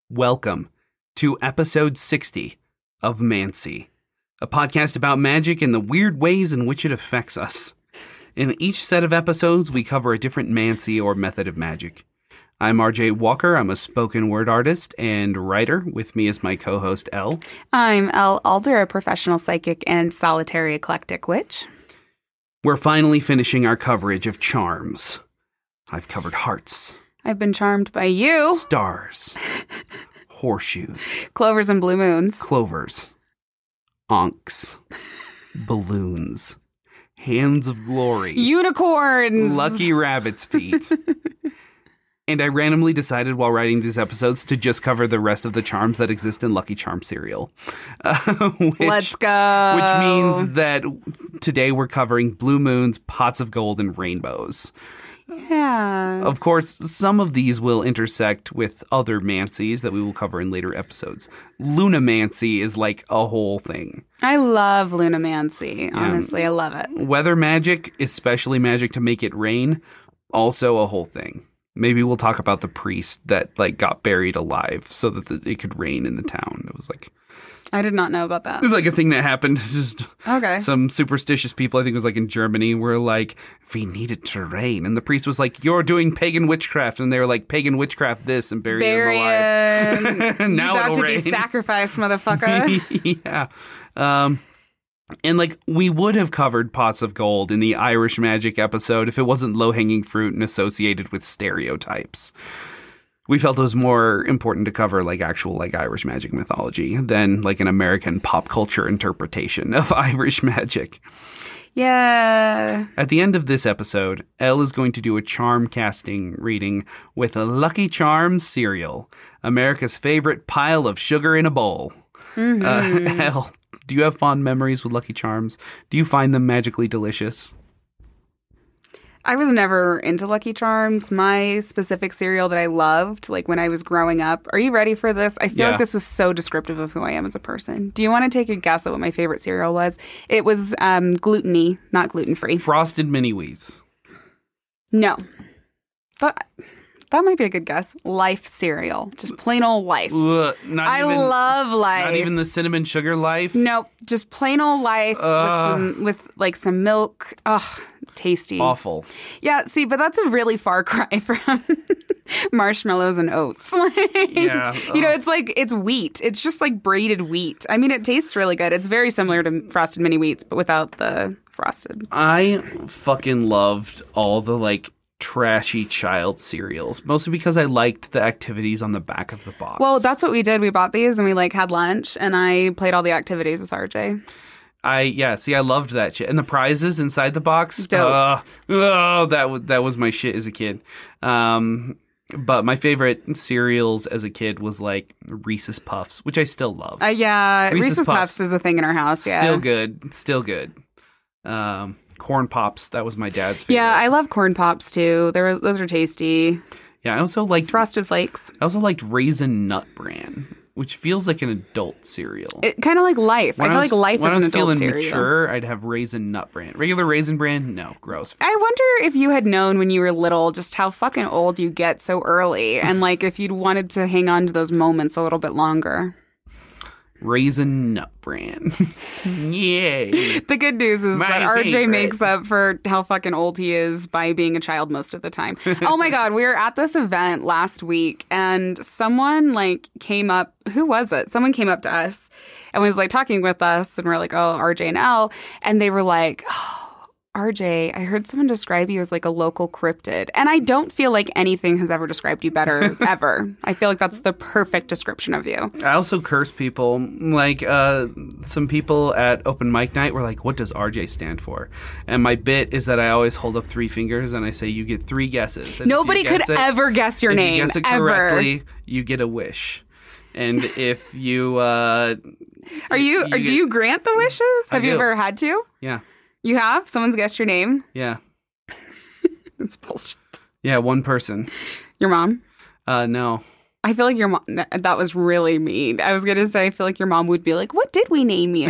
Welcome to episode 60 of Mancy, a podcast about magic and the weird ways in which it affects us. In each set of episodes, we cover a different Mancy or method of magic. I'm RJ Walker. I'm a spoken word artist and writer. With me is my co-host, Elle. I'm Elle Alder, a professional psychic and solitary eclectic witch. We're finally finishing our coverage of charms. I've covered hearts. I've been charmed by you. Stars. Horseshoes. Clovers and blue moons. Clovers. Onks. Balloons. Hands of glory. Unicorns. Lucky rabbit's feet. And I randomly decided while writing these episodes to just cover the rest of the charms that exist in Lucky Charm cereal. Let's go. Which means that today we're covering blue moons, pots of gold, and rainbows. Yeah. Of course, some of these will intersect with other Mancies that we will cover in later episodes. Lunamancy is like a whole thing. I love Lunamancy. Honestly, I love it. Weather magic, especially magic to make it rain, also a whole thing. Maybe we'll talk about the priest that got buried alive so that it could rain in the town. It was I did not know about that. It was a thing that happened. It's just some superstitious people, I think it was in Germany, were like, we need it to rain. And the priest was like, you're doing pagan witchcraft. And they were like, pagan witchcraft this, and bury him alive. Now now you about it'll to rain. be sacrificed, motherfucker. Yeah. And we would have covered pots of gold in the Irish magic episode if it wasn't low-hanging fruit and associated with stereotypes. We felt it was more important to cover actual Irish magic mythology than an American pop culture interpretation of Irish magic. Yeah. At the end of this episode, Elle is going to do a charm casting reading with a Lucky Charms cereal, America's favorite pile of sugar in a bowl. Mm-hmm. Elle, do you have fond memories with Lucky Charms? Do you find them magically delicious? I was never into Lucky Charms. My specific cereal that I loved, when I was growing up. Are you ready for this? I feel like this is so descriptive of who I am as a person. Do you want to take a guess at what my favorite cereal was? It was gluten-y, not gluten-free. Frosted Mini Wheats. No. But that might be a good guess. Life cereal. Just plain old Life. I love Life. Not even the cinnamon sugar Life? Nope. Just plain old Life with some milk. Ugh, tasty. Awful. Yeah, see, but that's a really far cry from marshmallows and oats. Yeah. It's wheat. It's just braided wheat. I mean, it tastes really good. It's very similar to Frosted Mini Wheats, but without the frosted. I fucking loved all the trashy child cereals, mostly because I liked the activities on the back of the box. Well, that's what we did. We bought these and we had lunch, and I played all the activities with RJ. I loved that shit. And the prizes inside the box. Dope. That was my shit as a kid. But my favorite cereals as a kid was Reese's Puffs, which I still love. Yeah, Reese's Puffs is a thing in our house. Yeah, Still good. Corn Pops, that was my dad's favorite. Yeah, I love Corn Pops too. Those are tasty. Yeah, I also liked Frosted Flakes. I also liked Raisin Nut Bran, which feels like an adult cereal. It kind of like Life. I feel like Life is an adult cereal. When I was feeling mature, I'd have Raisin Nut Bran. Regular Raisin Bran, no, gross. I wonder if you had known when you were little just how fucking old you get so early, and if you'd wanted to hang on to those moments a little bit longer. Raisin Nut Bran. Yay. The good news is that RJ favorite. makes up for how fucking old he is by being a child most of the time. Oh my God, we were at this event last week and someone came up. Who was it? Someone came up to us and was talking with us, and we're like, oh, RJ and Elle. And they were like, oh, RJ, I heard someone describe you as a local cryptid. And I don't feel like anything has ever described you better, ever. I feel like that's the perfect description of you. I also curse people. Some people at open mic night were like, what does RJ stand for? And my bit is that I always hold up 3 fingers and I say, you get 3 guesses. And nobody could ever guess your name, if you guess it correctly, you get a wish. And if you... do you grant the wishes? Have you ever had to? Yeah. You have? Someone's guessed your name? Yeah. That's bullshit. Yeah, one person. Your mom? No. I feel like your mom... That was really mean. I was going to say, I feel like your mom would be like, what did we name you?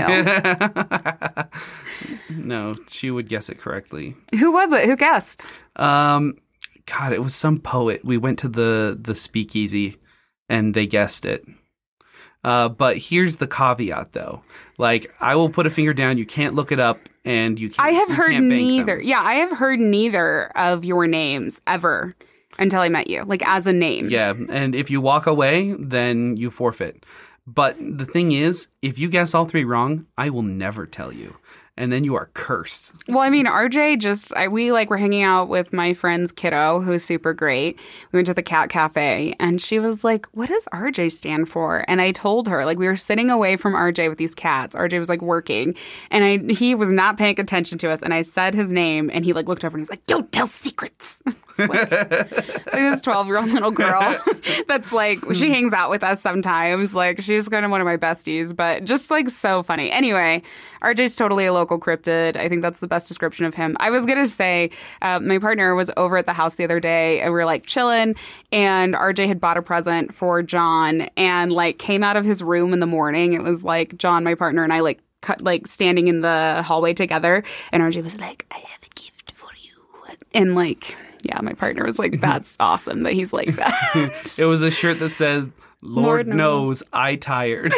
No, she would guess it correctly. Who was it? Who guessed? God, it was some poet. We went to the speakeasy and they guessed it. But here's the caveat, though. Like, I will put a finger down. You can't look it up, and you can't. I have heard neither. Them. Yeah, I have heard neither of your names ever until I met you, like as a name. Yeah, and if you walk away, then you forfeit. But the thing is, if you guess all three wrong, I will never tell you. And then you are cursed. Well, I mean, RJ we were hanging out with my friend's kiddo, who's super great. We went to the cat cafe, and she was like, what does RJ stand for? And I told her, like, we were sitting away from RJ with these cats. RJ was, like, working, and he was not paying attention to us. And I said his name, and he, like, looked over, and he's like, don't tell secrets. Like this 12-year-old little girl that's, like, she hangs out with us sometimes. Like, she's kind of one of my besties, but just, like, so funny. Anyway, RJ's totally a local cryptid. I think that's the best description of him. I was going to say, my partner was over at the house the other day, and we were, like, chilling, and RJ had bought a present for John and, like, came out of his room in the morning. It was, like, John, my partner, and I, like, standing in the hallway together, and RJ was like, I have a gift for you. And, like, yeah, my partner was like, that's awesome that he's like that. It was a shirt that says, Lord knows I tired.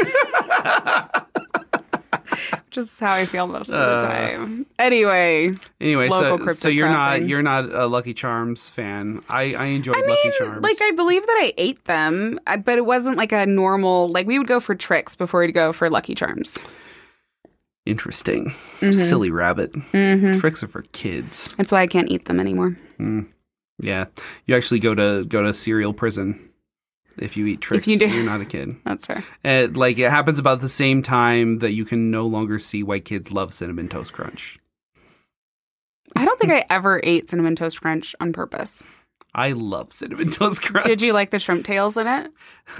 Just how I feel most of the time. Anyway, so you're not a Lucky Charms fan. I enjoyed Lucky Charms. Like, I believe that I ate them, but it wasn't like a normal, like, we would go for Trix before we'd go for Lucky Charms. Interesting. Silly rabbit. Tricks are for kids. That's why I can't eat them anymore. Yeah. You actually go to cereal prison if you eat Trix. If you do. You're not a kid. That's fair. It happens about the same time that you can no longer see why kids love Cinnamon Toast Crunch. I don't think I ever ate Cinnamon Toast Crunch on purpose. I love Cinnamon Toast Crunch. Did you like the shrimp tails in it?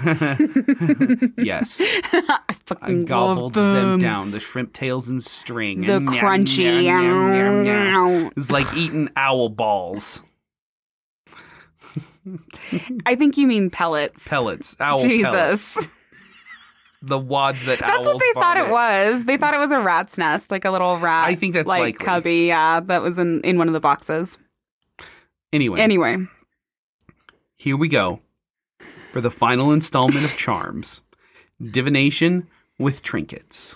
Yes. I fucking gobbled love them down. The shrimp tails and string. The crunchy. It's like eating owl balls. I think you mean pellets. Pellets. Owl Jesus. Pellets. The wads that That's owls what they thought it vomit. was. They thought it was a rat's nest, like a little rat. I think that's likely. Cubby, yeah, that was in one of the boxes. Anyway. Here we go for the final installment of Charms. Divination with trinkets.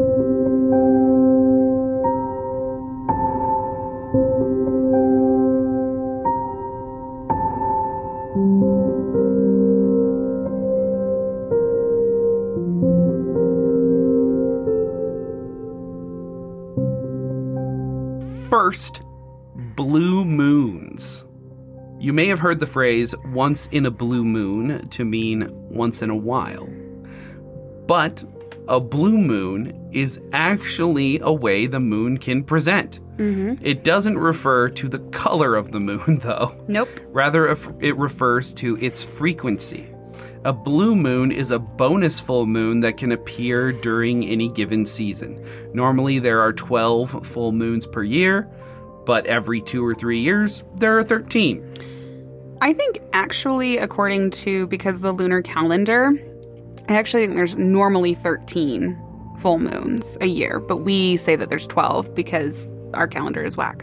First, blue moons. You may have heard the phrase once in a blue moon to mean once in a while. But a blue moon is actually a way the moon can present. It doesn't refer to the color of the moon, though. Nope. Rather, it refers to its frequency. A blue moon is a bonus full moon that can appear during any given season. Normally, there are 12 full moons per year, but every 2 or 3 years, there are 13. I think actually, because the lunar calendar, I actually think there's normally 13 full moons a year, but we say that there's 12 because our calendar is whack.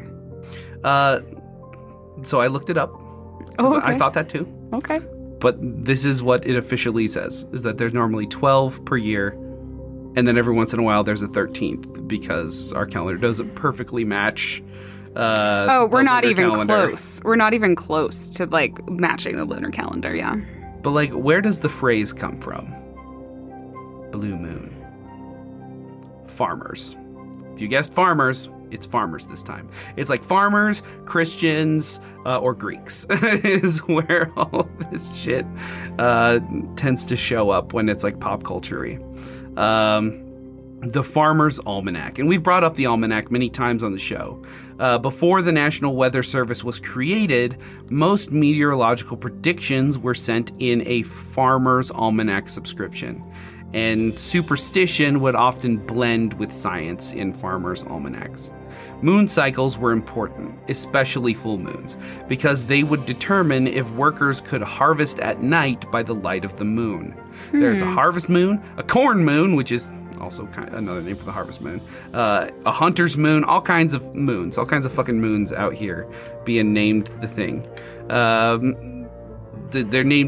So I looked it up. Oh, okay. I thought that too. Okay. But this is what it officially says, is that there's normally 12 per year, and then every once in a while there's a 13th, because our calendar doesn't perfectly match we're not even calendar. close. We're not even close to, like, matching the lunar calendar, yeah. But, like, where does the phrase come from? Blue moon. Farmers. If you guessed farmers, it's farmers this time. It's like farmers, Christians, or Greeks is where all of this shit tends to show up when it's like pop culture-y. The Farmer's Almanac. And we've brought up the Almanac many times on the show. Before the National Weather Service was created, most meteorological predictions were sent in a Farmer's Almanac subscription. And superstition would often blend with science in farmers' almanacs. Moon cycles were important, especially full moons, because they would determine if workers could harvest at night by the light of the moon. There's a harvest moon, a corn moon, which is also kind of another name for the harvest moon, a hunter's moon, all kinds of moons, all kinds of fucking moons out here being named the thing. They're named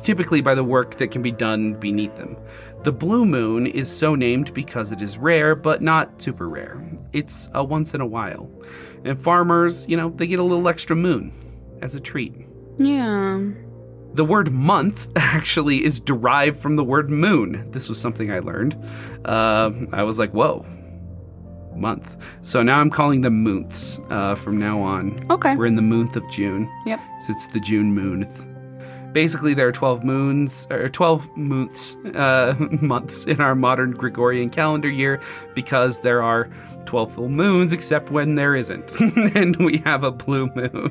typically by the work that can be done beneath them. The blue moon is so named because it is rare, but not super rare. It's a once in a while. And farmers, they get a little extra moon as a treat. Yeah. The word month actually is derived from the word moon. This was something I learned. I was like, whoa, month. So now I'm calling them moonths from now on. Okay. We're in the month of June. Yep. So it's the June moonth. Basically, there are 12 moons, or 12 months in our modern Gregorian calendar year because there are 12 full moons, except when there isn't. And we have a blue moon.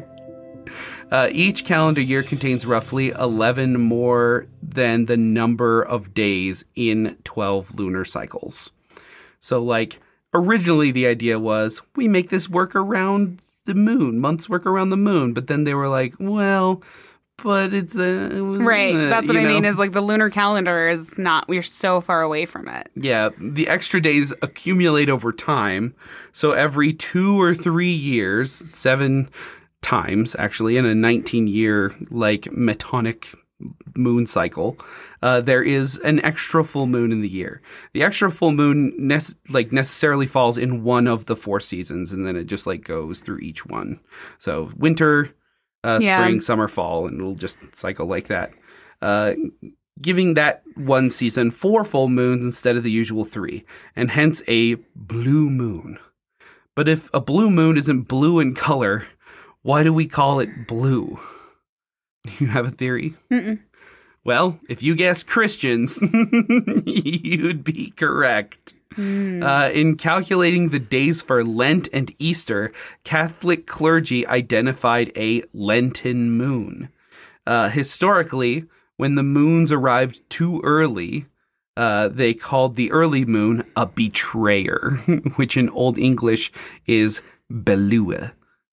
Each calendar year contains roughly 11 more than the number of days in 12 lunar cycles. So, originally the idea was we make this work around the moon, months work around the moon. But then they were like, well, but it's right. That's what I mean is the lunar calendar is not, we're so far away from it. Yeah. The extra days accumulate over time. So every 2 or 3 years, 7 times actually in a 19-year Metonic moon cycle, there is an extra full moon in the year. The extra full moon necessarily falls in one of the 4 seasons, and then it just goes through each one. So winter, spring, summer, fall, and it'll just cycle like that. Giving that one season 4 full moons instead of the usual 3, and hence a blue moon. But if a blue moon isn't blue in color, why do we call it blue? You have a theory? Mm-mm. Well, if you guessed Christians, you'd be correct. In calculating the days for Lent and Easter, Catholic clergy identified a Lenten moon. Historically, when the moons arrived too early, they called the early moon a betrayer, which in Old English is Belue.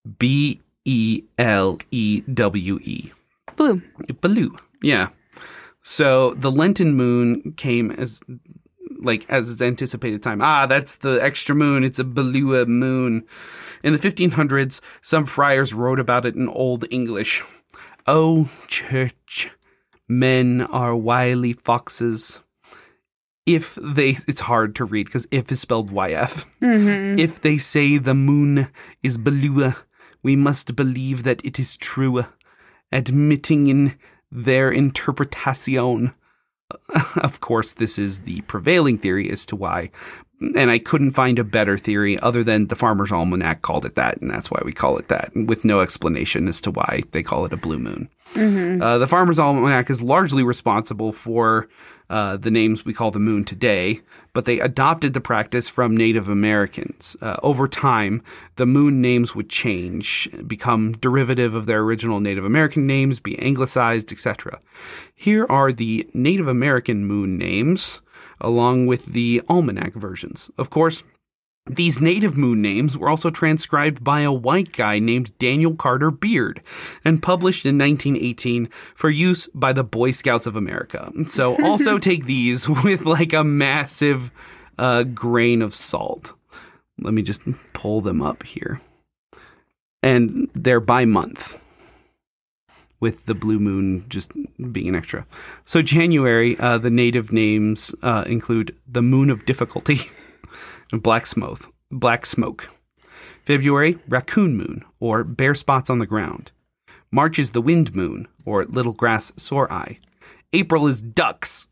B-E-L-E-W-E. Blue. Blue, yeah. So the Lenten moon came as its anticipated time. That's the extra moon. It's a Belue moon. In the 1500s, some friars wrote about it in Old English. "O church, men are wily foxes. It's hard to read because if is spelled Y-F. Mm-hmm. If they say the moon is Belue, we must believe that it is true, admitting in their interpretation." Of course, this is the prevailing theory as to why, and I couldn't find a better theory other than the Farmer's Almanac called it that, and that's why we call it that, with no explanation as to why they call it a blue moon. Mm-hmm. The Farmer's Almanac is largely responsible for the names we call the moon today, but they adopted the practice from Native Americans. Over time, the moon names would change, become derivative of their original Native American names, be anglicized, etc. Here are the Native American moon names, along with the almanac versions. Of course, these native moon names were also transcribed by a white guy named Daniel Carter Beard and published in 1918 for use by the Boy Scouts of America. So also take these with a massive grain of salt. Let me just pull them up here. And they're by month, with the blue moon just being an extra. So January, the native names include the Moon of Difficulty, Black Smoke. February, Raccoon Moon, or Bare Spots on the Ground. March is the Wind Moon, or Little Grass Sore Eye. April is Ducks,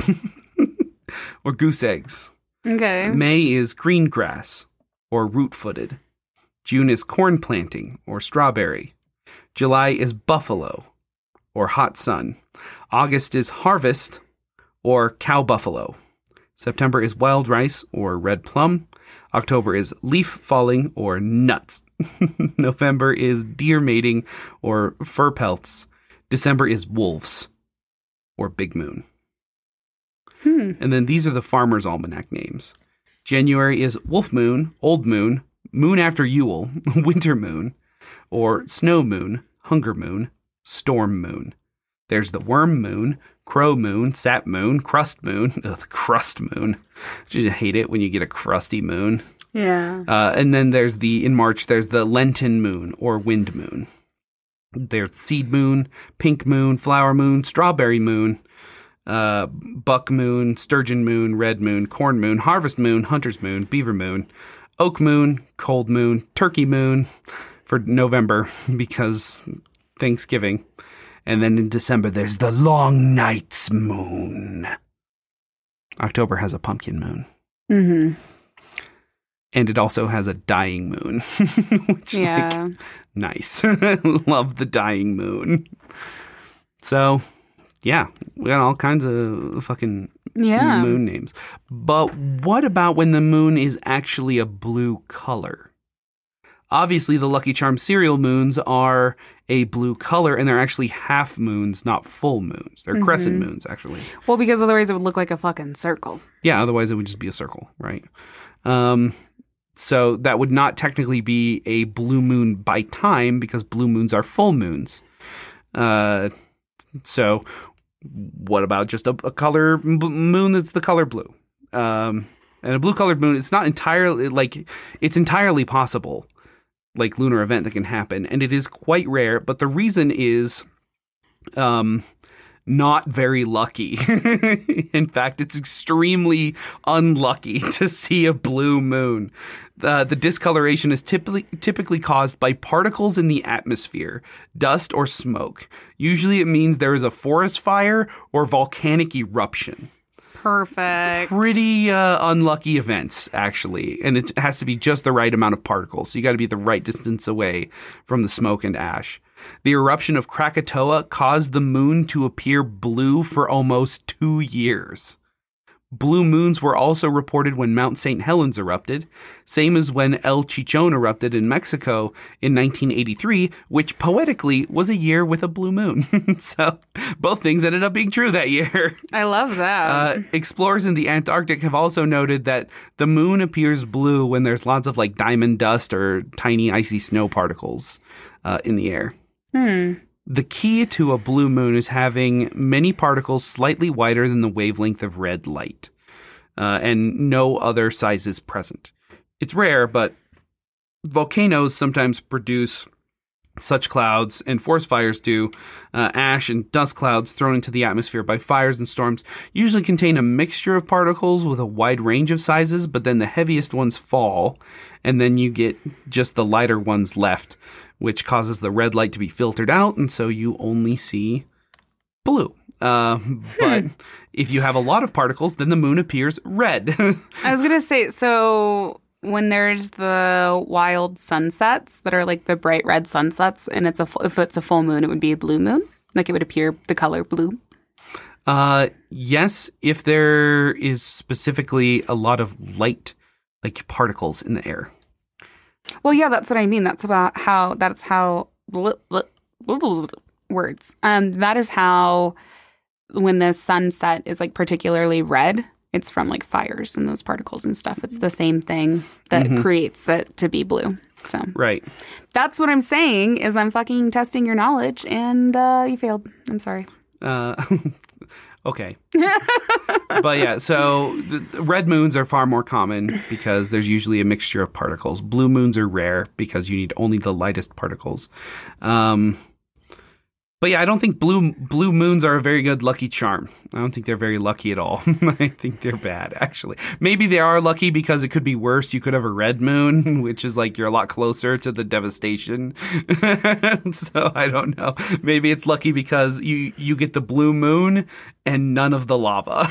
or Goose Eggs. Okay. May is Green Grass, or Root Footed. June is Corn Planting, or Strawberry. July is Buffalo, or Hot Sun. August is Harvest, or Cow Buffalo. September is Wild Rice, or Red Plum. October is Leaf Falling, or Nuts. November is Deer Mating, or Fur Pelts. December is Wolves, or Big Moon. And then these are the Farmer's Almanac names. January is Wolf Moon, Old Moon, Moon After Yule, Winter Moon, or Snow Moon, Hunger Moon, Storm Moon. There's the Worm Moon, Crow Moon, Sap Moon, Crust Moon. Ugh, the Crust Moon. I just hate it when you get a crusty moon. Yeah. And then in March, there's the Lenten Moon or Wind Moon. There's seed moon, pink moon, flower moon, strawberry moon, buck moon, sturgeon moon, red moon, corn moon, harvest moon, hunter's moon, beaver moon, oak moon, cold moon, turkey moon for November because Thanksgiving. And then in December, there's the long night's moon. October has a pumpkin moon. Mm-hmm. And it also has a dying moon, which like, nice. Love the dying moon. So, yeah, we got all kinds of fucking moon names. But what about when the moon is actually a blue color? Obviously, the Lucky Charm cereal moons are a blue color, and they're actually half moons, not full moons. They're crescent moons, actually. Well, because otherwise it would look like a fucking circle. Yeah, otherwise it would just be a circle, right? So that would not technically be a blue moon by time because blue moons are full moons. So what about just a color moon that's the color blue? And a blue colored moon, it's not entirely it's entirely possible, like lunar event that can happen. And it is quite rare. But the reason is not very lucky. In fact, it's extremely unlucky to see a blue moon. The discoloration is typically caused by particles in the atmosphere, dust or smoke. Usually it means there is a forest fire or volcanic eruption. Perfect. Pretty unlucky events, actually. And it has to be just the right amount of particles. So you got to be the right distance away from the smoke and ash. The eruption of Krakatoa caused the moon to appear blue for almost 2 years. Blue moons were also reported when Mount St. Helens erupted, same as when El Chichon erupted in Mexico in 1983, which poetically was a year with a blue moon. So both things ended up being true that year. I love that. Explorers in the Antarctic have also noted that the moon appears blue when there's lots of like diamond dust or tiny icy snow particles in the air. The key to a blue moon is having many particles slightly wider than the wavelength of red light, and no other sizes present. It's rare, but volcanoes sometimes produce such clouds, and forest fires do. Ash and dust clouds thrown into the atmosphere by fires and storms usually contain a mixture of particles with a wide range of sizes, but then the heaviest ones fall, and then you get just the lighter ones left, which causes the red light to be filtered out, and so you only see blue. But if you have a lot of particles, then the moon appears red. I was going to say, so when there's the wild sunsets that are like the bright red sunsets, and if it's a full moon, it would be a blue moon? Like it would appear the color blue? Yes, if there is specifically a lot of light, like particles in the air. Well, yeah, that's what I mean. That's how words. That is how when the sunset is like particularly red, it's from like fires and those particles and stuff. It's the same thing that creates it to be blue. So right. That's what I'm saying is I'm fucking testing your knowledge and you failed. I'm sorry. Okay. But yeah, so the red moons are far more common because there's usually a mixture of particles. Blue moons are rare because you need only the lightest particles. But yeah, I don't think blue moons are a very good lucky charm. I don't think they're very lucky at all. I think they're bad, actually. Maybe they are lucky because it could be worse. You could have a red moon, which is like you're a lot closer to the devastation. So I don't know. Maybe it's lucky because you get the blue moon and none of the lava.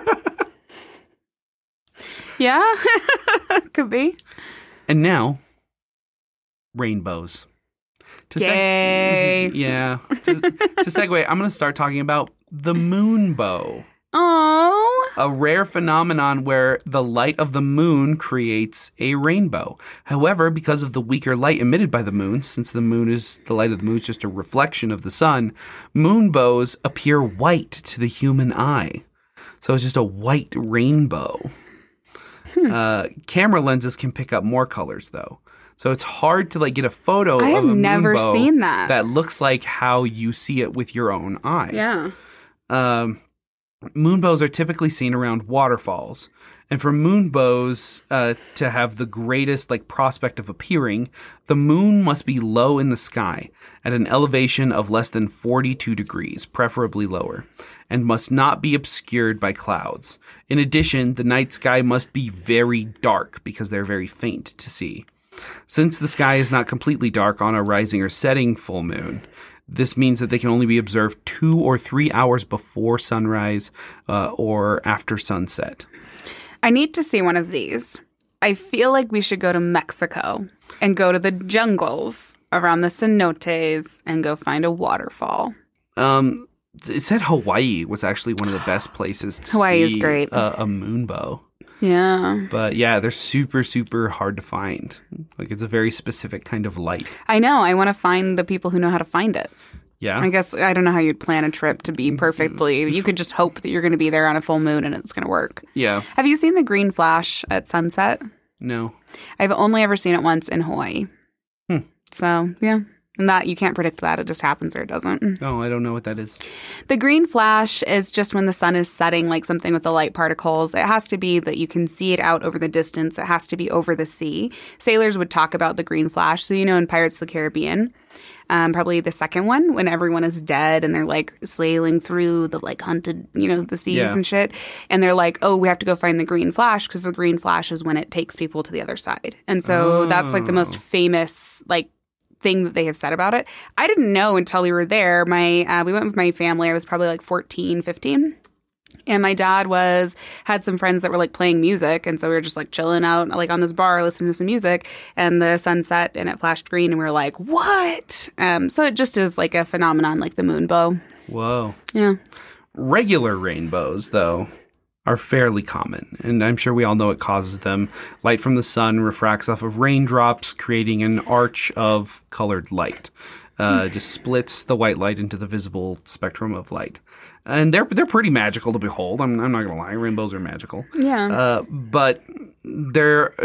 Yeah, could be. And now, rainbows. Yay. To segue, I'm going to start talking about the moonbow. Oh. A rare phenomenon where the light of the moon creates a rainbow. However, because of the weaker light emitted by the moon, since the light of the moon is just a reflection of the sun, moonbows appear white to the human eye. So it's just a white rainbow. Camera lenses can pick up more colors, though. So it's hard to like get a photo of a moonbow. I have never seen that. That looks like how you see it with your own eye. Yeah. moonbows are typically seen around waterfalls. And for moonbows to have the greatest prospect of appearing, the moon must be low in the sky at an elevation of less than 42 degrees, preferably lower, and must not be obscured by clouds. In addition, the night sky must be very dark because they're very faint to see. Since the sky is not completely dark on a rising or setting full moon, this means that they can only be observed 2 or 3 hours before sunrise or after sunset. I need to see one of these. I feel like we should go to Mexico and go to the jungles around the cenotes and go find a waterfall. It said Hawaii was actually one of the best places to Hawaii see is great. A moonbow. Yeah. But yeah, they're super, super hard to find. It's a very specific kind of light. I know. I want to find the people who know how to find it. Yeah. I guess I don't know how you'd plan a trip to be perfectly. You could just hope that you're going to be there on a full moon and it's going to work. Yeah. Have you seen the green flash at sunset? No. I've only ever seen it once in Hawaii. So, yeah. And that you can't predict that. It just happens or it doesn't. Oh, I don't know what that is. The green flash is just when the sun is setting, like something with the light particles. It has to be that you can see it out over the distance. It has to be over the sea. Sailors would talk about the green flash. So, in Pirates of the Caribbean, probably the second one, when everyone is dead and they're sailing through the hunted, the seas and shit. And they're like, oh, we have to go find the green flash because the green flash is when it takes people to the other side. And so that's the most famous, thing that they have said about it. I didn't know until we were there. We went with my family. I was probably 14, 15. And my dad had some friends that were playing music. And so we were just chilling out on this bar, listening to some music, and the sun set and it flashed green. And we were like, what? So it just is a phenomenon like the moonbow. Whoa. Yeah. Regular rainbows, though, are fairly common, and I'm sure we all know what causes them. Light from the sun refracts off of raindrops, creating an arch of colored light. Just splits the white light into the visible spectrum of light. And they're pretty magical to behold. I'm not going to lie. Rainbows are magical. Yeah. But there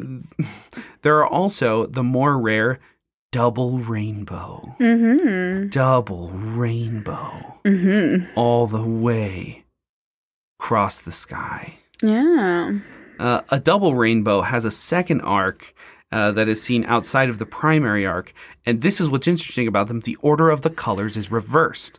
are also the more rare double rainbow. Mm-hmm. Double rainbow. Mm-hmm. All the way across the sky. Yeah. A double rainbow has a second arc that is seen outside of the primary arc, and this is what's interesting about them. The order of the colors is reversed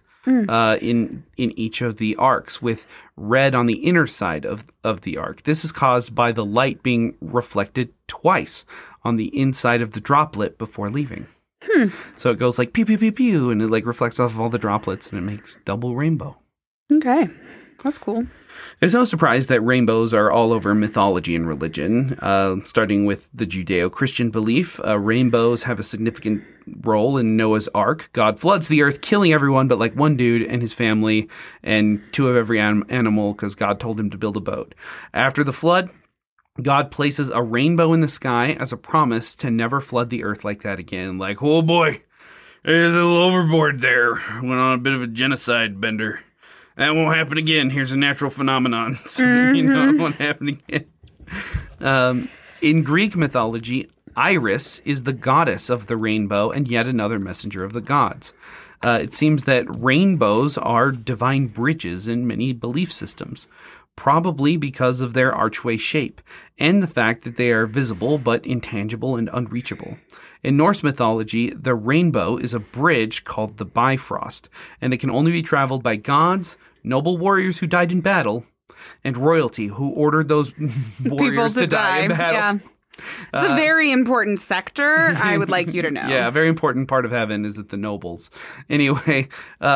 in each of the arcs, with red on the inner side of the arc. This is caused by the light being reflected twice on the inside of the droplet before leaving. So it goes pew, pew, pew, pew, and it reflects off of all the droplets, and it makes double rainbow. Okay. That's cool. It's no surprise that rainbows are all over mythology and religion. Starting with the Judeo-Christian belief, rainbows have a significant role in Noah's Ark. God floods the earth, killing everyone but one dude and his family and 2 of every animal because God told him to build a boat. After the flood, God places a rainbow in the sky as a promise to never flood the earth like that again. Oh boy, a little overboard there. Went on a bit of a genocide bender. That won't happen again. Here's a natural phenomenon. So, it won't happen again. In Greek mythology, Iris is the goddess of the rainbow and yet another messenger of the gods. It seems that rainbows are divine bridges in many belief systems, probably because of their archway shape and the fact that they are visible but intangible and unreachable. In Norse mythology, the rainbow is a bridge called the Bifrost, and it can only be traveled by gods, noble warriors who died in battle, and royalty who ordered those warriors to die in battle. Yeah. It's a very important sector, I would like you to know. Yeah, a very important part of heaven is that the nobles. Anyway,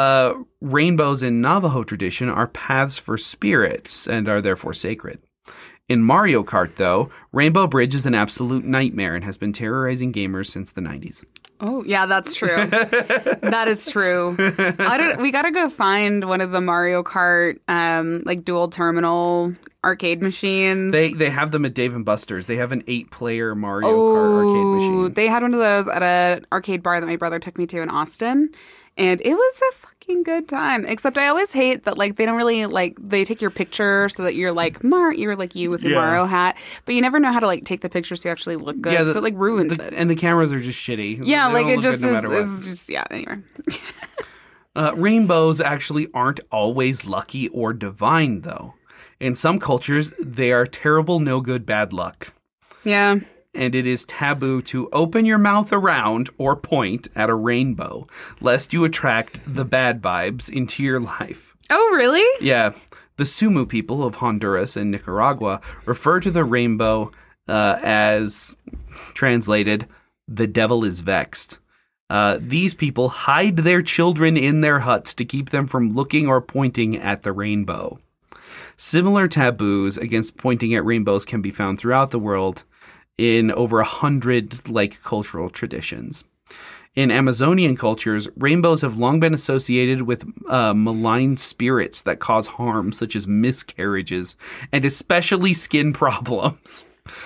rainbows in Navajo tradition are paths for spirits and are therefore sacred. In Mario Kart, though, Rainbow Bridge is an absolute nightmare and has been terrorizing gamers since the 90s. Oh, yeah, that's true. That is true. We got to go find one of the Mario Kart, dual terminal arcade machines. They have them at Dave & Buster's. They have an 8-player Mario Kart arcade machine. They had one of those at an arcade bar that my brother took me to in Austin. And it was a fucking good time. Except I always hate that, they don't really, they take your picture so that you're you're you with your Mario hat. But you never know how to, take the picture so you actually look good. Yeah, so it, ruins it. And the cameras are just shitty. Yeah, it just is just, yeah, anyway. Rainbows actually aren't always lucky or divine, though. In some cultures, they are terrible, no good, bad luck. Yeah. And it is taboo to open your mouth around or point at a rainbow, lest you attract the bad vibes into your life. Oh, really? Yeah. The Sumu people of Honduras and Nicaragua refer to the rainbow as, translated, the devil is vexed. These people hide their children in their huts to keep them from looking or pointing at the rainbow. Similar taboos against pointing at rainbows can be found throughout the world in over 100 cultural traditions. In Amazonian cultures, rainbows have long been associated with malign spirits that cause harm, such as miscarriages and especially skin problems.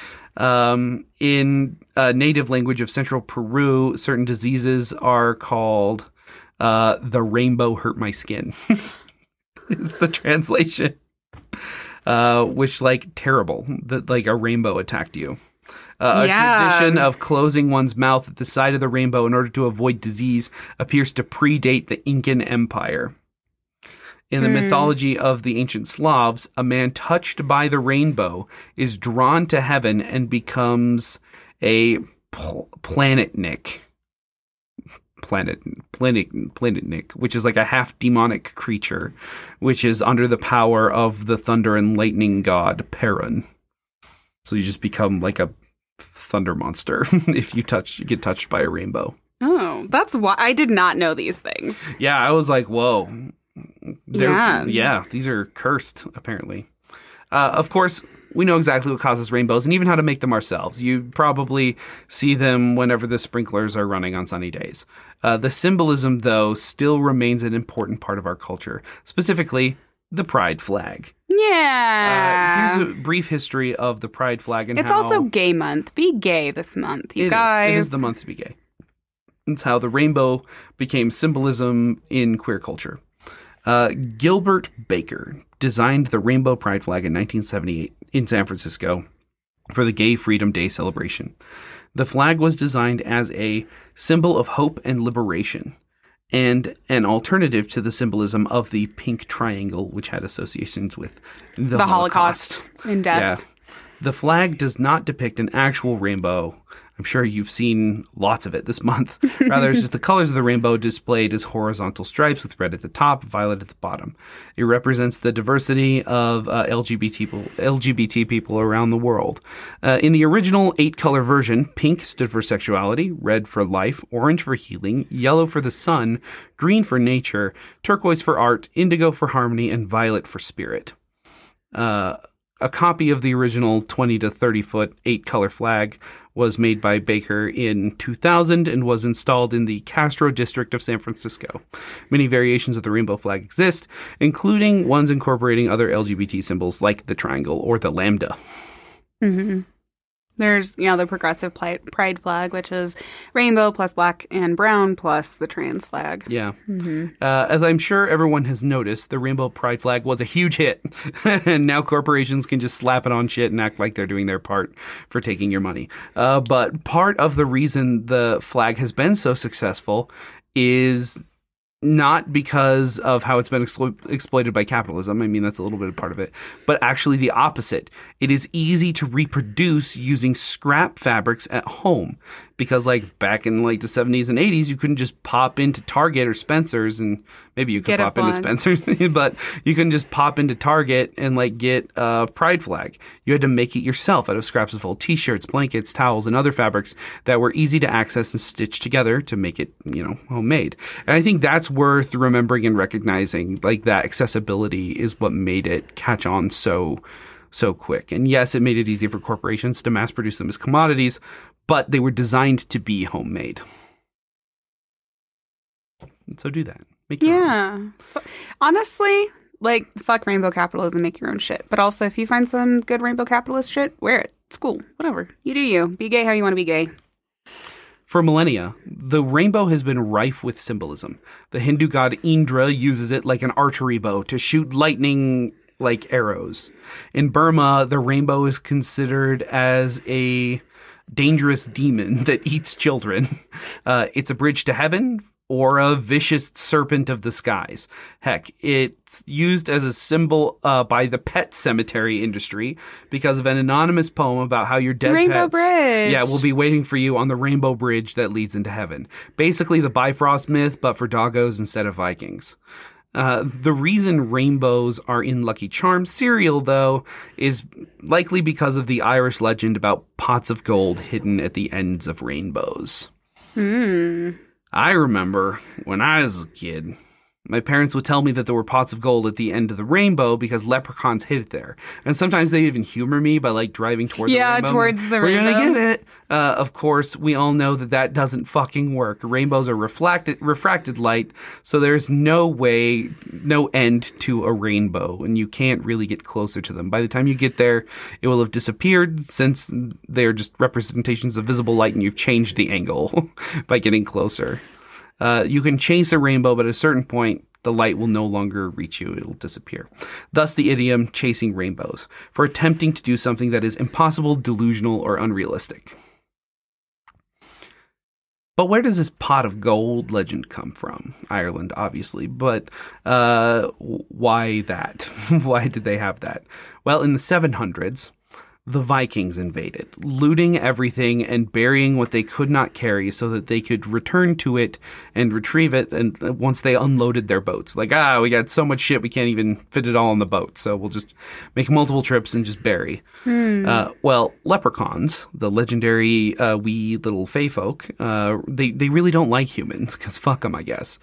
In native language of central Peru, certain diseases are called the rainbow hurt my skin. Is the translation. Which, terrible, that a rainbow attacked you. A tradition of closing one's mouth at the side of the rainbow in order to avoid disease appears to predate the Incan Empire. In the mythology of the ancient Slavs, a man touched by the rainbow is drawn to heaven and becomes a planetnik. Planetnik, which is a half demonic creature, which is under the power of the thunder and lightning god Perun. So you just become a thunder monster if you get touched by a rainbow. Oh, that's why I did not know these things. Yeah, I was like, whoa. Yeah, these are cursed, apparently. Of course, we know exactly what causes rainbows and even how to make them ourselves. You probably see them whenever the sprinklers are running on sunny days. The symbolism, though, still remains an important part of our culture, specifically the pride flag. Yeah. Here's a brief history of the pride flag and it's how... also gay month. Be gay this month, you guys. It is the month to be gay. It's how the rainbow became symbolism in queer culture. Gilbert Baker designed the Rainbow Pride flag in 1978 in San Francisco for the Gay Freedom Day celebration. The flag was designed as a symbol of hope and liberation, and an alternative to the symbolism of the pink triangle, which had associations with the Holocaust. In death. Yeah. The flag does not depict an actual rainbow. I'm sure you've seen lots of it this month. Rather, it's just the colors of the rainbow displayed as horizontal stripes with red at the top, violet at the bottom. It represents the diversity of LGBT people around the world. In the original 8-color version, pink stood for sexuality, red for life, orange for healing, yellow for the sun, green for nature, turquoise for art, indigo for harmony, and violet for spirit. A copy of the original 20 to 30 foot 8-color flag was made by Baker in 2000 and was installed in the Castro district of San Francisco. Many variations of the rainbow flag exist, including ones incorporating other LGBT symbols like the triangle or the lambda. Mm-hmm. There's, the progressive pride flag, which is rainbow plus black and brown plus the trans flag. Yeah. Mm-hmm. As I'm sure everyone has noticed, the rainbow pride flag was a huge hit. And now corporations can just slap it on shit and act like they're doing their part for taking your money. But part of the reason the flag has been so successful is not because of how it's been exploited by capitalism. I mean, that's a little bit of part of it. But actually the opposite. It is easy to reproduce using scrap fabrics at home. Because back in the 70s and 80s, you couldn't just pop into Target or Spencer's, and maybe you could pop into Spencer's, but you couldn't just pop into Target and get a pride flag. You had to make it yourself out of scraps of old t-shirts, blankets, towels, and other fabrics that were easy to access and stitch together to make it, homemade. And I think that's worth remembering and recognizing. That accessibility is what made it catch on so quick. And yes, it made it easy for corporations to mass produce them as commodities, but they were designed to be homemade. And so do that. Make your own. Honestly, fuck rainbow capitalism, make your own shit. But also, if you find some good rainbow capitalist shit, wear it. It's cool. Whatever. You do you. Be gay how you want to be gay. For millennia, the rainbow has been rife with symbolism. The Hindu god Indra uses it like an archery bow to shoot lightning like arrows. In Burma, the rainbow is considered as a dangerous demon that eats children. It's a bridge to heaven or a vicious serpent of the skies. Heck, it's used as a symbol by the pet cemetery industry because of an anonymous poem about how your dead Rainbow pets Bridge. will be waiting for you on the rainbow bridge that leads into heaven. Basically the Bifrost myth, but for doggos instead of Vikings. The reason rainbows are in Lucky Charms cereal, though, is likely because of the Irish legend about pots of gold hidden at the ends of rainbows. I remember when I was a kid, my parents would tell me that there were pots of gold at the end of the rainbow because leprechauns hid it there. And sometimes they even humor me by like driving toward the rainbow. Yeah, towards the rainbow. rainbow. We're going to get it. Of course, we all know that that doesn't fucking work. Rainbows are refracted light, so there's no end to a rainbow, and you can't really get closer to them. By the time you get there, it will have disappeared since they're just representations of visible light and you've changed the angle by getting closer. You can chase a rainbow, but at a certain point, the light will no longer reach you. It'll disappear. Thus the idiom chasing rainbows, for attempting to do something that is impossible, delusional, or unrealistic. But where does this pot of gold legend come from? Ireland, obviously. But why that? Why did they have that? Well, in the 700s, the Vikings invaded, looting everything and burying what they could not carry so that they could return to it and retrieve it. And once they unloaded their boats, like, we got so much shit we can't even fit it all on the boat. So we'll just make multiple trips and just bury. Well, leprechauns, the legendary wee little fae folk, they really don't like humans because fuck them, I guess.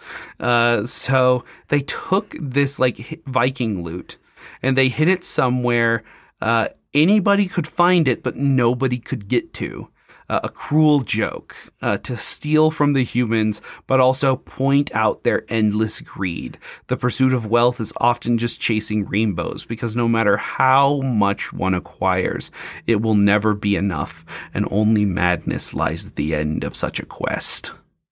So they took this like Viking loot and they hid it somewhere anybody could find it, but nobody could get to. A cruel joke to steal from the humans, but also point out their endless greed. The pursuit of wealth is often just chasing rainbows, because no matter how much one acquires, it will never be enough, and only madness lies at the end of such a quest.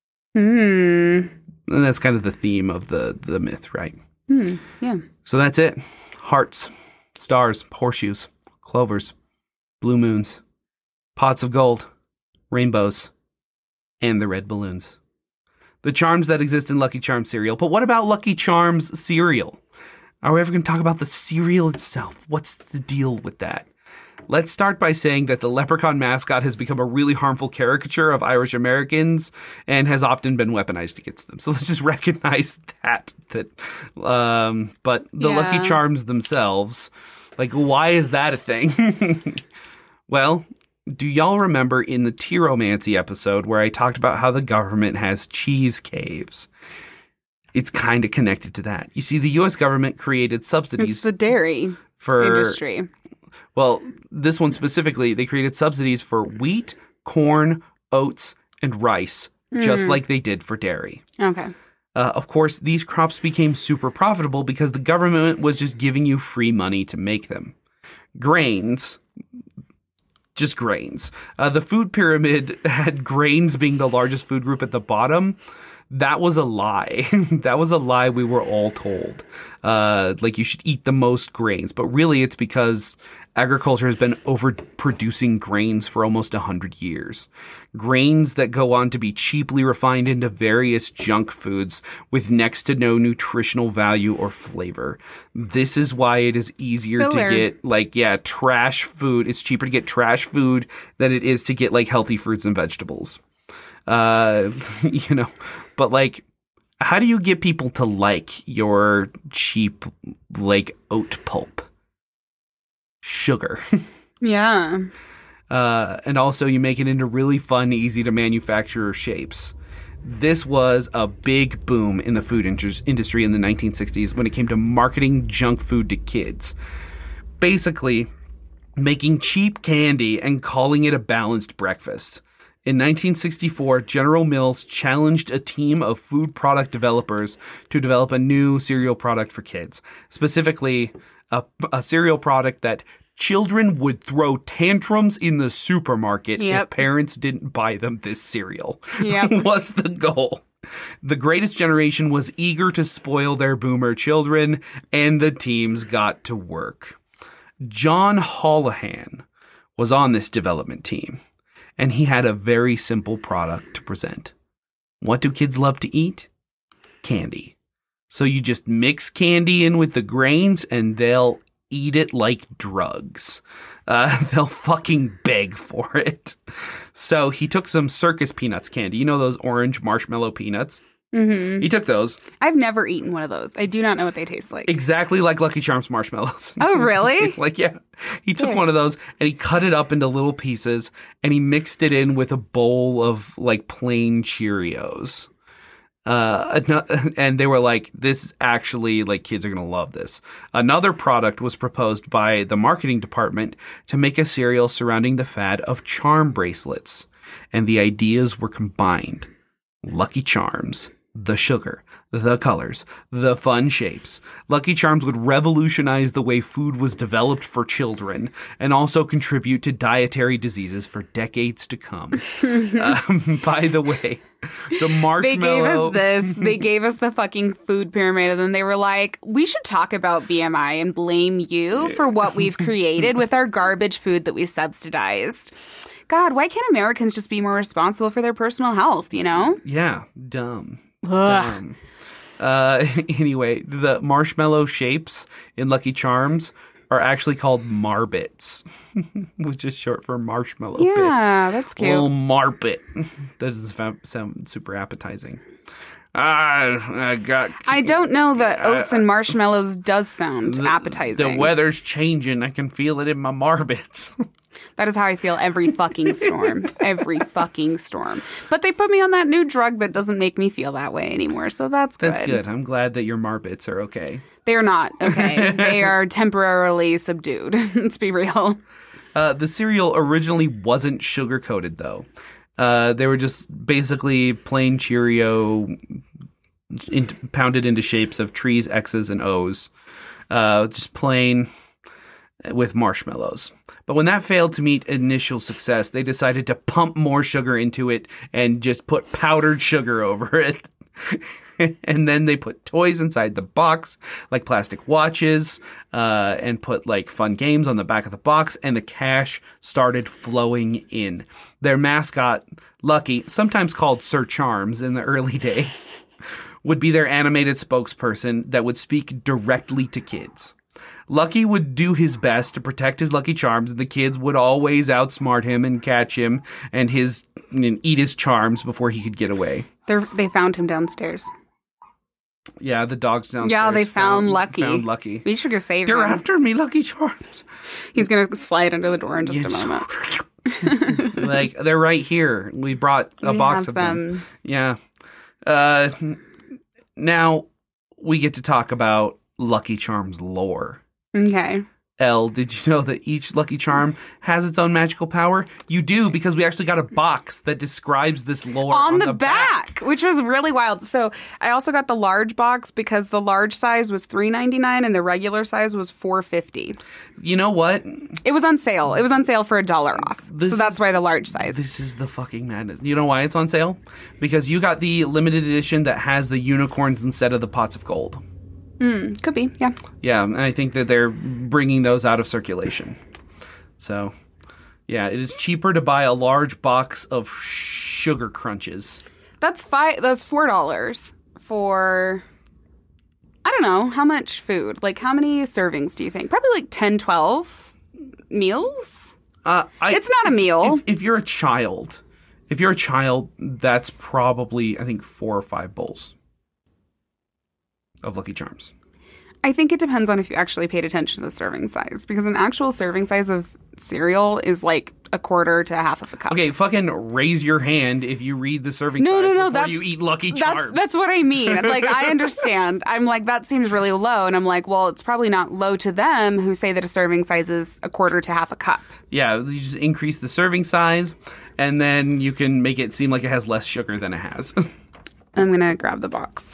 And that's kind of the theme of the myth, right? Yeah. So that's it. Hearts, stars, horseshoes, clovers, blue moons, pots of gold, rainbows, and the red balloons. The charms that exist in Lucky Charms cereal. But what about Lucky Charms cereal? Are we ever going to talk about the cereal itself? What's the deal with that? Let's start by saying that the leprechaun mascot has become a really harmful caricature of Irish Americans and has often been weaponized against them. So let's just recognize that. But the Lucky Charms themselves, like, why is that a thing? Well, do y'all remember in the Tyromancy episode where I talked about how the government has cheese caves? It's kind of connected to that. You see, the U.S. government created subsidies. It's the dairy industry. Well, this one specifically, they created subsidies for wheat, corn, oats, and rice, just like they did for dairy. Okay. Of course, these crops became super profitable because the government was just giving you free money to make them. Grains, just grains. The food pyramid had grains being the largest food group at the bottom. That was a lie. That was a lie we were all told. Like you should eat the most grains. But really it's because agriculture has been overproducing grains for almost 100 years. Grains that go on to be cheaply refined into various junk foods with next to no nutritional value or flavor. This is why it is easier to get, trash food. It's cheaper to get trash food than it is to get, like, healthy fruits and vegetables. But, like, how do you get people to like your cheap, like, oat pulp? Sugar. Yeah. And also you make it into really fun, easy to manufacture shapes. This was a big boom in the food industry in the 1960s when it came to marketing junk food to kids. Basically, making cheap candy and calling it a balanced breakfast. In 1964, General Mills challenged a team of food product developers to develop a new cereal product for kids. Specifically, a cereal product that children would throw tantrums in the supermarket if parents didn't buy them this cereal. Was the goal. The Greatest Generation was eager to spoil their boomer children, and the teams got to work. John Holohan was on this development team, and he had a very simple product to present. What do kids love to eat? Candy. So you just mix candy in with the grains and they'll eat it like drugs. They'll fucking beg for it. So he took some Circus Peanuts candy. You know those orange marshmallow peanuts? Mm-hmm. He took those. I've never eaten one of those. I do not know what they taste like. Exactly like Lucky Charms marshmallows. Oh, really? It's like, yeah. He took one of those and he cut it up into little pieces and he mixed it in with a bowl of like plain Cheerios. And they were like, this actually, like, kids are going to love this. Another product was proposed by the marketing department to make a cereal surrounding the fad of charm bracelets. And the ideas were combined. Lucky Charms, the sugar, the colors, the fun shapes. Lucky Charms would revolutionize the way food was developed for children and also contribute to dietary diseases for decades to come. By the way, the marshmallow... They gave us this. They gave us the fucking food pyramid, and then they were like, we should talk about BMI and blame you for what we've created with our garbage food that we subsidized. God, why can't Americans just be more responsible for their personal health, you know? Yeah, dumb. Dumb. Anyway, the marshmallow shapes in Lucky Charms are actually called Marbits, which is short for marshmallow bits. Yeah, that's cute. Little Marbit. That doesn't sound super appetizing. I don't know that oats and marshmallows does sound appetizing. The weather's changing. I can feel it in my Marbits. That is how I feel every fucking storm. Every fucking storm. But they put me on that new drug that doesn't make me feel that way anymore, so that's good. That's good. I'm glad that your Marbits are okay. They are not okay. They are temporarily subdued. Let's be real. The cereal originally wasn't sugar-coated, though. They were just basically plain Cheerio pounded into shapes of trees, X's, and O's. Just plain with marshmallows. But when that failed to meet initial success, they decided to pump more sugar into it and just put powdered sugar over it. And then they put toys inside the box, like plastic watches, and put like fun games on the back of the box, and the cash started flowing in. Their mascot, Lucky, sometimes called Sir Charms in the early days, would be their animated spokesperson that would speak directly to kids. Lucky would do his best to protect his Lucky Charms, and the kids would always outsmart him and catch him and eat his charms before he could get away. They found him downstairs. Yeah, the dogs downstairs. Yeah, they found Lucky. Found Lucky. We should go save him. They're after me, Lucky Charms. He's going to slide under the door in just a moment. Like, they're right here. We brought a box of them. Yeah. Now, we get to talk about Lucky Charms lore. Okay. Elle, did you know that each Lucky Charm has its own magical power? You do, because we actually got a box that describes this lore on the back, which was really wild. So I also got the large box because the large size was $3.99 and the regular size was $4.50. You know what? It was on sale. It was on sale for $1 off. So that's why the large size. This is the fucking madness. You know why it's on sale? Because you got the limited edition that has the unicorns instead of the pots of gold. Could be, yeah. Yeah, and I think that they're bringing those out of circulation. So, yeah, it is cheaper to buy a large box of sugar crunches. That's $4 for, I don't know, how much food? Like, how many servings do you think? Probably like 10, 12 meals? It's not a meal. If you're a child, that's probably, I think, 4 or 5 bowls of Lucky Charms. I think it depends on if you actually paid attention to the serving size, because an actual serving size of cereal is like a quarter to half of a cup. Okay, fucking raise your hand if you read the serving size before you eat Lucky Charms. That's what I mean. Like, I understand. I'm like, that seems really low. And I'm like, well, it's probably not low to them who say that a serving size is a quarter to half a cup. Yeah, you just increase the serving size, and then you can make it seem like it has less sugar than it has. I'm going to grab the box.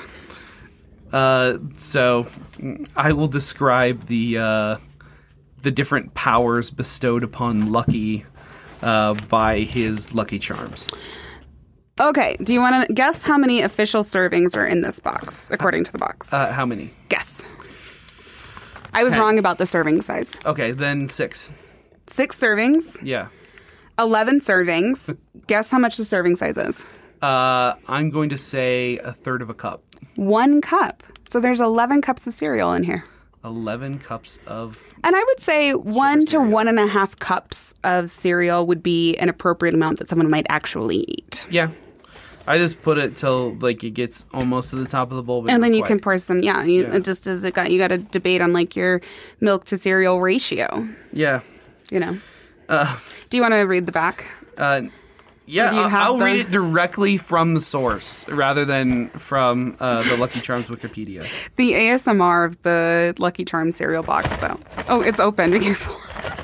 So I will describe the different powers bestowed upon Lucky by his Lucky Charms. Okay, do you want to guess how many official servings are in this box, according to the box? How many? Guess. I was 10. wrong about the serving size. Okay, then 6. 6 servings? Yeah. 11 servings. Guess how much the serving size is? I'm going to say a third of a cup. 1 cup. So there's 11 cups of cereal in here. 11 cups of... And I would say 1 to cereal. 1.5 cups of cereal would be an appropriate amount that someone might actually eat. Yeah. I just put it till like it gets almost to the top of the bowl. And then you can pour some, it just as you got to debate on like your milk to cereal ratio. Yeah. You know. Do you want to read the back? Yeah, I'll read it directly from the source rather than from the Lucky Charms Wikipedia. The ASMR of the Lucky Charms cereal box, though. Oh, it's open. Be careful.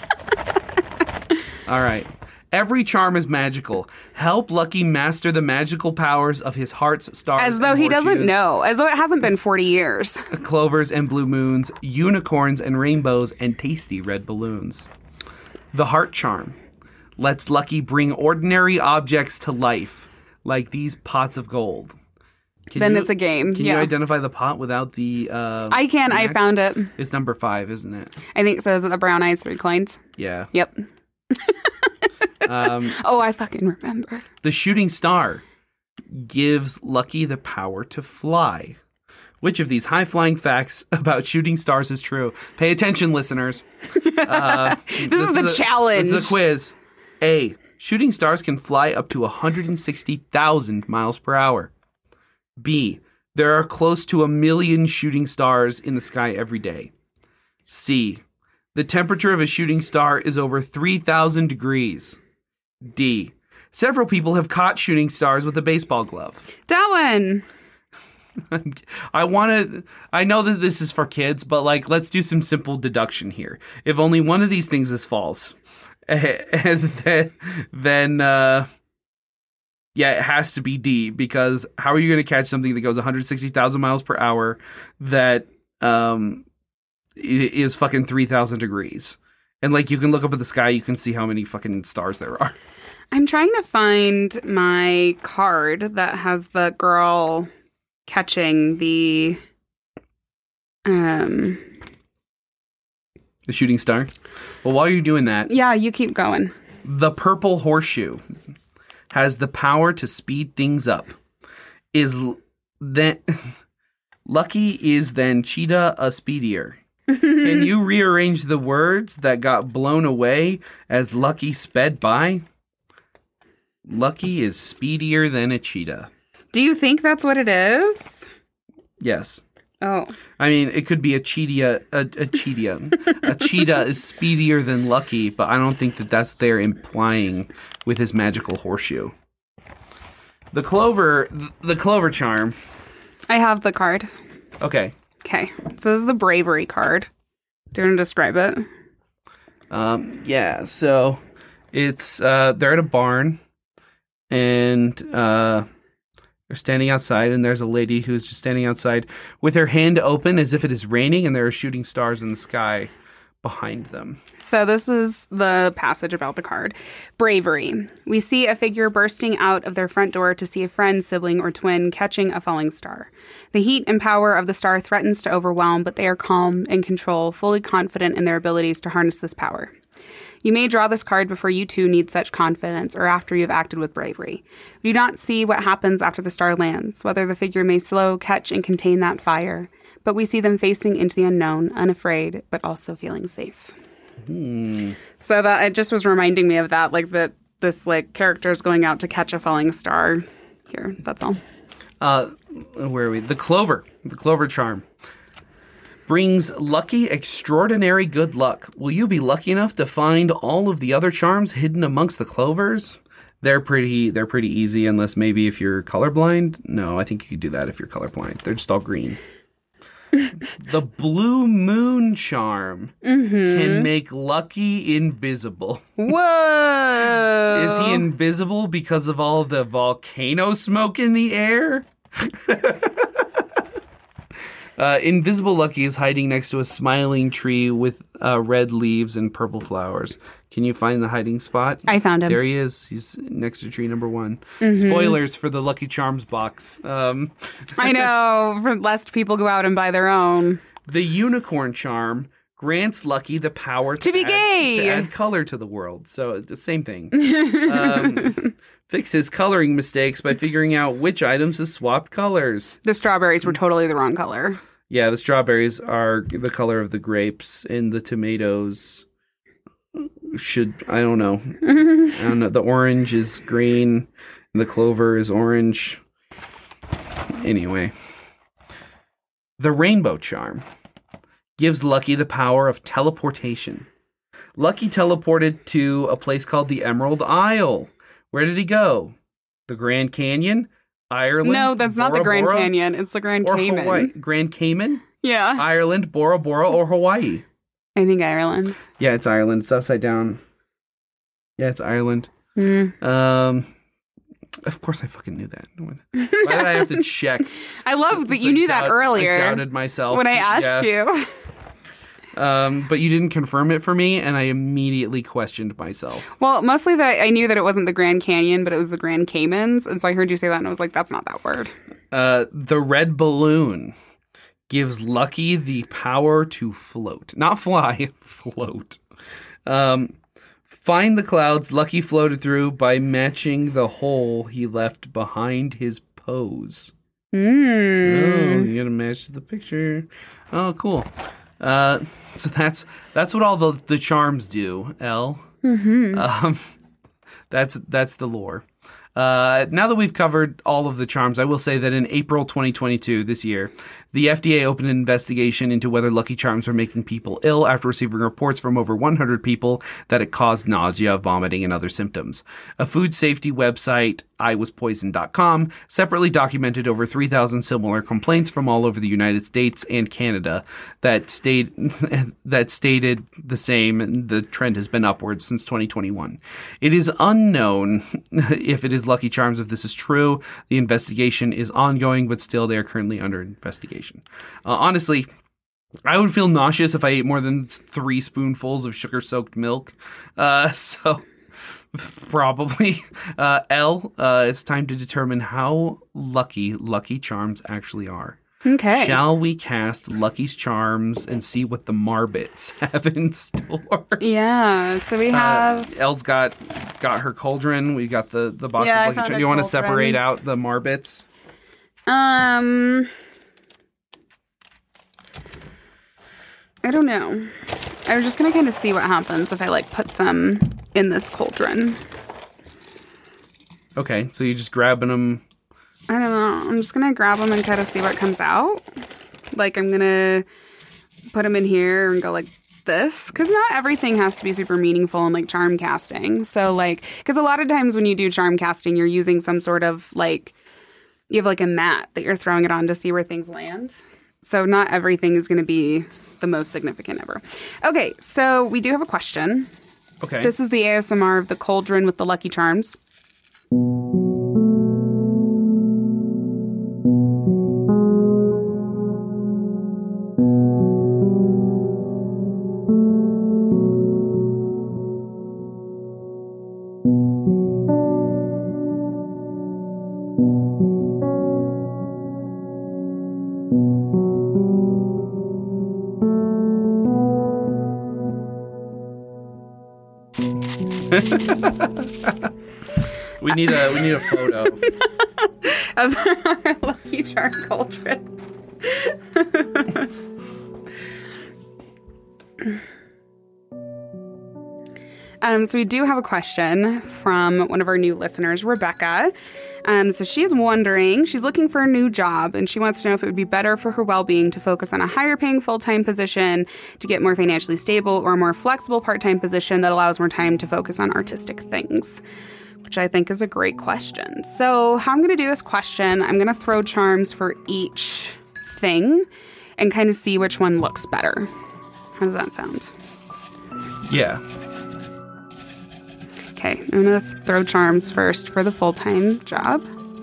All right. Every charm is magical. Help Lucky master the magical powers of his heart's stars. As though he doesn't know. As though it hasn't been 40 years. Clovers and blue moons, unicorns and rainbows, and tasty red balloons. The heart charm lets Lucky bring ordinary objects to life, like these pots of gold. It's a game. Can you identify the pot without the... I can. I found it. It's number 5, isn't it? I think so. Is it the brown eyes 3 coins? Yeah. Yep. I fucking remember. The shooting star gives Lucky the power to fly. Which of these high-flying facts about shooting stars is true? Pay attention, listeners. This is a challenge. This is a quiz. A. Shooting stars can fly up to 160,000 miles per hour. B. There are close to 1 million shooting stars in the sky every day. C. The temperature of a shooting star is over 3,000 degrees. D. Several people have caught shooting stars with a baseball glove. That one. I know that this is for kids, but let's do some simple deduction here. If only one of these things is false, and then it has to be D, because how are you going to catch something that goes 160,000 miles per hour that is fucking 3,000 degrees? And you can look up at the sky, you can see how many fucking stars there are. I'm trying to find my card that has the girl catching the shooting star. Well, while you're doing that, yeah, you keep going. The purple horseshoe has the power to speed things up. Lucky is then cheetah a speedier. Can you rearrange the words that got blown away as Lucky sped by? Lucky is speedier than a cheetah. Do you think that's what it is? Yes. Oh. I mean, it could be a cheetah. A cheetah is speedier than Lucky, but I don't think that's what they're implying with his magical horseshoe. The clover charm. I have the card. Okay. Okay. So this is the bravery card. Do you want to describe it? Yeah. So it's they're at a barn, and they're standing outside, and there's a lady who's just standing outside with her hand open as if it is raining, and there are shooting stars in the sky behind them. So this is the passage about the card. Bravery. We see a figure bursting out of their front door to see a friend, sibling, or twin catching a falling star. The heat and power of the star threatens to overwhelm, but they are calm and control, fully confident in their abilities to harness this power. You may draw this card before you too need such confidence or after you have acted with bravery. We do not see what happens after the star lands, whether the figure may slow, catch, and contain that fire. But we see them facing into the unknown, unafraid, but also feeling safe. So that it just was reminding me of that, that this character is going out to catch a falling star. Here, that's all. Where are we? The clover charm brings Lucky extraordinary good luck. Will you be lucky enough to find all of the other charms hidden amongst the clovers? They're pretty easy, unless maybe if you're colorblind. No, I think you could do that if you're colorblind. They're just all green. The blue moon charm can make Lucky invisible. Whoa! Is he invisible because of all the volcano smoke in the air? Invisible Lucky is hiding next to a smiling tree with red leaves and purple flowers. Can you find the hiding spot? I found him. There he is. He's next to tree number 1. Spoilers for the Lucky Charms box. I know, lest people go out and buy their own. The unicorn charm grants Lucky the power to be gay, to add color to the world. So it's the same thing. fix his coloring mistakes by figuring out which items have swapped colors. The strawberries were totally the wrong color. Yeah, the strawberries are the color of the grapes, and the tomatoes I don't know. I don't know. The orange is green, and the clover is orange. Anyway. The rainbow charm gives Lucky the power of teleportation. Lucky teleported to a place called the Emerald Isle. Where did he go? The Grand Canyon? Ireland? No, that's not the Grand Canyon. It's the Grand Cayman. Hawaii. Grand Cayman? Yeah. Ireland, Bora Bora, or Hawaii? I think Ireland. Yeah, it's Ireland. It's upside down. Yeah, it's Ireland. Of course I fucking knew that. Why did I have to check? I love that you knew that earlier. I doubted myself. When I asked you. But you didn't confirm it for me, and I immediately questioned myself. Well, mostly that I knew that it wasn't the Grand Canyon, but it was the Grand Caymans. And so I heard you say that, and I was like, that's not that word. The red balloon gives Lucky the power to float. Not fly, float. Find the clouds Lucky floated through by matching the hole he left behind his pose. Oh, you gotta match the picture. Oh, cool. So that's what all the charms do, Elle. That's the lore. Now that we've covered all of the charms, I will say that in April 2022, this year, the FDA opened an investigation into whether Lucky Charms were making people ill after receiving reports from over 100 people that it caused nausea, vomiting, and other symptoms. A food safety website, iwaspoisoned.com, separately documented over 3,000 similar complaints from all over the United States and Canada that stated the same, and the trend has been upwards since 2021. It is unknown if it is Lucky Charms if this is true. The investigation is ongoing, but still they are currently under investigation. Honestly, I would feel nauseous if I ate more than 3 spoonfuls of sugar-soaked milk. So probably. Elle, it's time to determine how Lucky Charms actually are. Okay. Shall we cast Lucky's Charms and see what the Marbits have in store? Yeah, so we have... Elle's got her cauldron. We got the box Yeah, of Lucky Charms. Do you want to separate out the Marbits? I don't know. I was just going to kind of see what happens if I, put some in this cauldron. Okay, so you're just grabbing them... I don't know. I'm just going to grab them and kind of see what comes out. I'm going to put them in here and go like this. Because not everything has to be super meaningful in, charm casting. So, because a lot of times when you do charm casting, you're using some sort of, you have, a mat that you're throwing it on to see where things land. So not everything is going to be the most significant ever. Okay, so we do have a question. Okay. This is the ASMR of the cauldron with the Lucky Charms. We need a photo of our Lucky Charm cauldron. So we do have a question from one of our new listeners, Rebecca. So she's wondering, she's looking for a new job, and she wants to know if it would be better for her well-being to focus on a higher-paying full-time position to get more financially stable, or a more flexible part-time position that allows more time to focus on artistic things, which I think is a great question. So how I'm going to do this question, I'm going to throw charms for each thing and kind of see which one looks better. How does that sound? Yeah. Okay, I'm going to throw charms first for the full-time job.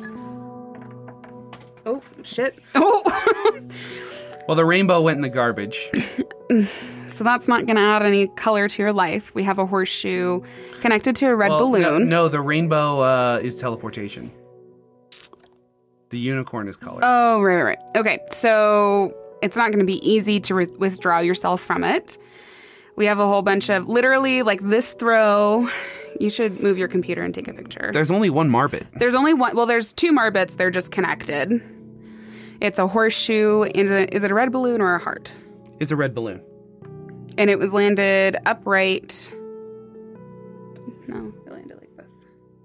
Oh, shit. Oh! Well, the rainbow went in the garbage. So that's not going to add any color to your life. We have a horseshoe connected to a red balloon. No, the rainbow is teleportation. The unicorn is color. Oh, right. Okay, so it's not going to be easy to withdraw yourself from it. We have a whole bunch of, literally, this throw... You should move your computer and take a picture. There's only one Marbit. There's only one. Well, there's two Marbits. They're just connected. It's a horseshoe. And is it a red balloon or a heart? It's a red balloon. And it was landed upright. No, it landed like this.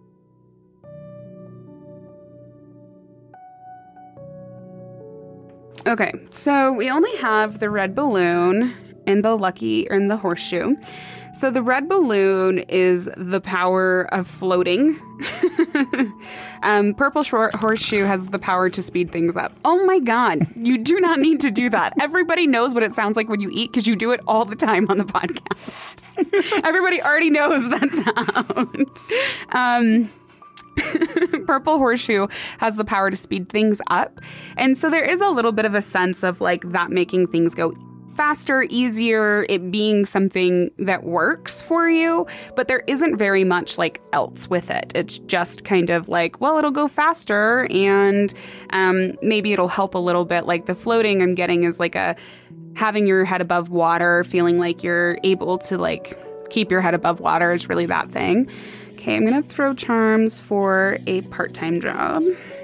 Okay, so we only have the red balloon and the horseshoe. So the red balloon is the power of floating. Purple horseshoe has the power to speed things up. Oh my God, you do not need to do that. Everybody knows what it sounds like when you eat because you do it all the time on the podcast. Everybody already knows that sound. Purple horseshoe has the power to speed things up. And so there is a little bit of a sense of like that making things go faster, easier, it being something that works for you, but there isn't very much like else with it. It's just kind of like, well, it'll go faster and maybe it'll help a little bit. Like the floating I'm getting is like having your head above water, feeling like you're able to like keep your head above water is really that thing. Okay, I'm going to throw charms for a part-time job.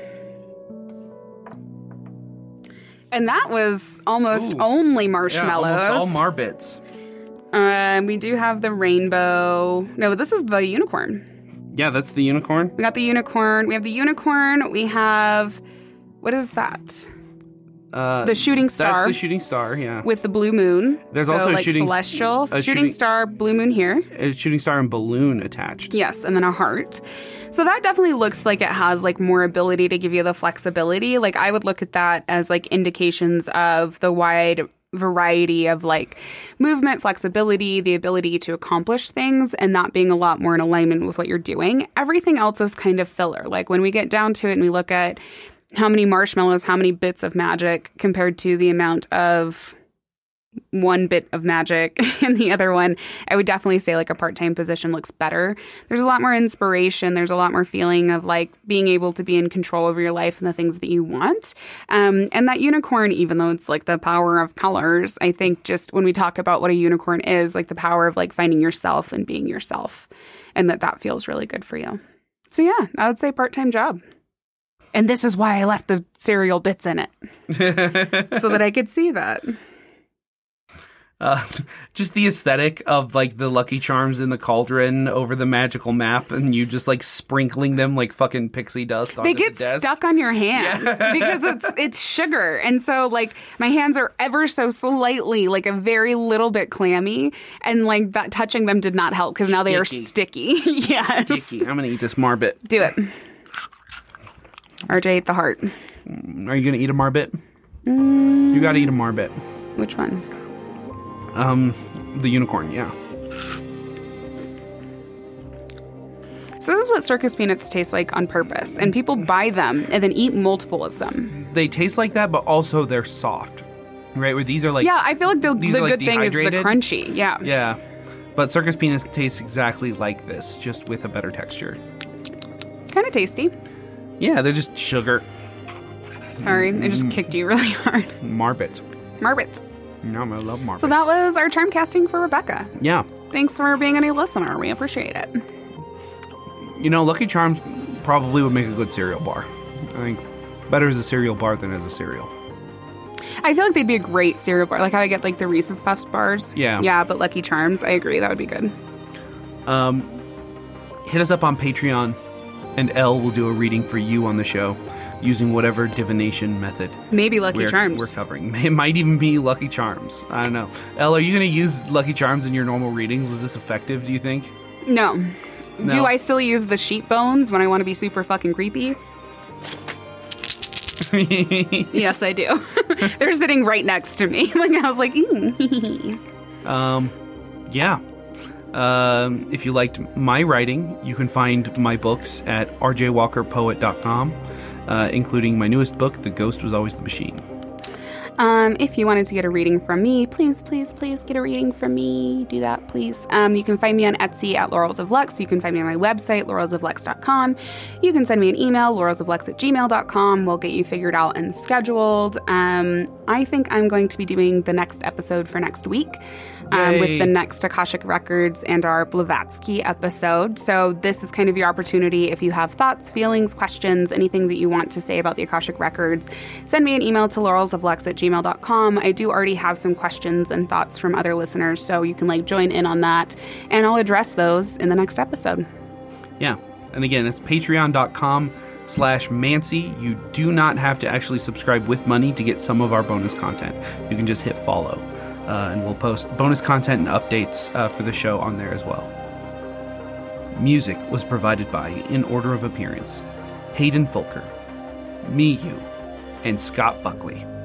And that was almost only marshmallows. Yeah, almost all Marbits. We do have the rainbow. No, this is the unicorn. Yeah, that's the unicorn. We got the unicorn. We have the unicorn. We have... What is that? The shooting star. That's the shooting star, yeah. With the blue moon. There's also like a shooting... celestial. Shooting star, blue moon here. A shooting star and balloon attached. Yes, and then a heart. So that definitely looks like it has like more ability to give you the flexibility. Like I would look at that as like indications of the wide variety of like movement, flexibility, the ability to accomplish things, and that being a lot more in alignment with what you're doing. Everything else is kind of filler. Like when we get down to it and we look at how many marshmallows, how many bits of magic compared to the amount of one bit of magic and the other one, I would definitely say like a part-time position looks better. There's a lot more inspiration. There's a lot more feeling of like being able to be in control over your life and the things that you want. And that unicorn, even though it's like the power of colors, I think just when we talk about what a unicorn is, like the power of like finding yourself and being yourself, and that feels really good for you. So yeah, I would say part-time job. And this is why I left the cereal bits in it so that I could see that. Just the aesthetic of like the Lucky Charms in the cauldron over the magical map, and you just like sprinkling them like fucking pixie dust onto the desk. They get stuck on your hands because it's sugar, and so like my hands are ever so slightly like a very little bit clammy, and like that touching them did not help because now they are sticky. Yes, sticky. I'm gonna eat this Marbit. Do it. RJ ate the heart. Are you gonna eat a Marbit? You gotta eat a Marbit. Which one? The unicorn, yeah. So this is what circus peanuts taste like on purpose, and people buy them and then eat multiple of them. They taste like that, but also they're soft, right? Where these are like... Yeah, I feel like the like good thing is the crunchy, yeah. Yeah, but circus peanuts taste exactly like this, just with a better texture. Kind of tasty. Yeah, they're just sugar. Sorry, I just kicked you really hard. Marbits. No, I love Marbits. So that was our charm casting for Rebecca. Yeah. Thanks for being a new listener. We appreciate it. You know, Lucky Charms probably would make a good cereal bar. I think better as a cereal bar than as a cereal. I feel like they'd be a great cereal bar. Like how I get like the Reese's Puffs bars. Yeah. Yeah, but Lucky Charms, I agree. That would be good. Hit us up on Patreon, and Elle will do a reading for you on the show using whatever divination method. Maybe Lucky Charms. We're covering. It might even be Lucky Charms. I don't know. Elle, are you going to use Lucky Charms in your normal readings? Was this effective, do you think? No. Do I still use the sheep bones when I want to be super fucking creepy? Yes, I do. They're sitting right next to me. Like I was like, yeah. If you liked my writing, you can find my books at rjwalkerpoet.com, including my newest book, The Ghost Was Always the Machine. If you wanted to get a reading from me, please get a reading from me. Do that, please. You can find me on Etsy at Laurels of Lux. You can find me on my website, laurelsoflux.com. You can send me an email, laurelsoflux@gmail.com. We'll get you figured out and scheduled. I think I'm going to be doing the next episode for next week. with the next Akashic Records and our Blavatsky episode. So this is kind of your opportunity. If you have thoughts, feelings, questions, anything that you want to say about the Akashic Records, send me an email to laurelsoflux@gmail.com. I do already have some questions and thoughts from other listeners, so you can join in on that, and I'll address those in the next episode. Yeah. And again, it's patreon.com/Mancy. You do not have to actually subscribe with money to get some of our bonus content. You can just hit follow. And we'll post bonus content and updates for the show on there as well. Music was provided by, in order of appearance, Hayden Fulker, Me You, and Scott Buckley.